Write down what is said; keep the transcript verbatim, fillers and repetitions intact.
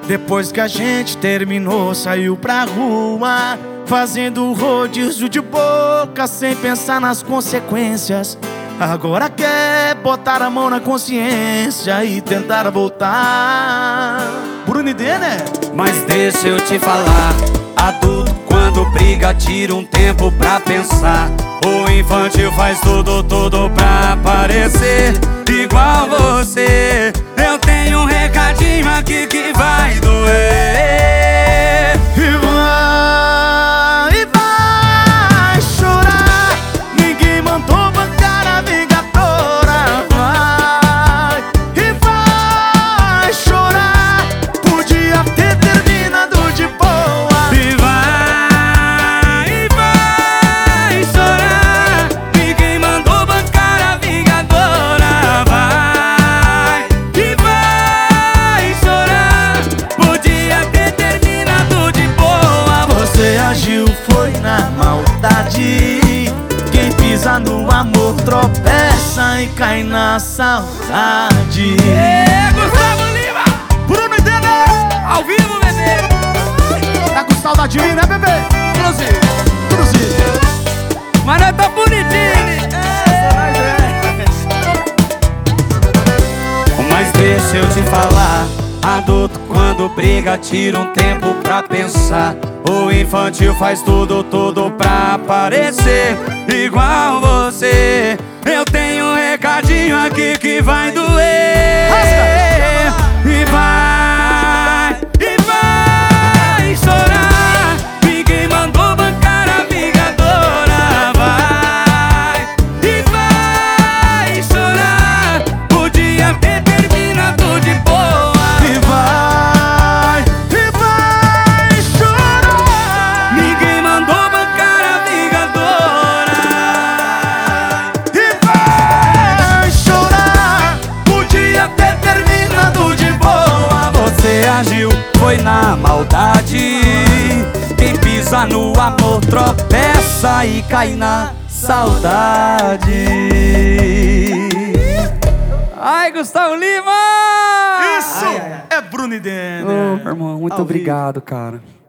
Depois que a gente terminou, saiu pra rua, fazendo rodízio de boca, sem pensar nas consequências. Agora quer botar a mão na consciência e tentar voltar. Bruno e Dê, né? Mas deixa eu te falar, adulto quando briga tira um tempo pra pensar. O infantil faz tudo, tudo pra parecer igual você. Eu tenho um recadinho aqui que vai doer. E vai, e vai chorar. Ninguém mandou bancar a vingadora. Vai, e vai chorar. Podia ter terminado de boa. E vai, e vai chorar. Ninguém mandou bancar a vingadora. Vai, e vai chorar. Podia ter terminado de boa. Você agiu, foi na maldade. Quem pisa no amor tropeça e cai na saudade. É, Gustavo Lima! Bruno e Dê, Ao vivo, bebê! tá com saudade de mim, né, bebê? Produzir, produzir. Mas nós tá bonitinho! Mas deixa eu te falar, adulto quando briga tira um tempo pra pensar. O infantil faz tudo, tudo pra parecer igual você. Eu tenho um recadinho aqui que vai doer. E vai, e vai chorar. Ninguém mandou bancar a vingadora. Vai, e vai chorar. Podia ter terminado de boa. E vai, e vai chorar. Ninguém mandou bancar a vingadora. E vai chorar. Podia ter terminado de boa. Você agiu, foi na maldade. Quem pisa no amor tropeça e cai na saudade. Ai, Gustavo Lima! Isso é Bruno e Dê. Ô, irmão, muito Ao vivo. obrigado, cara.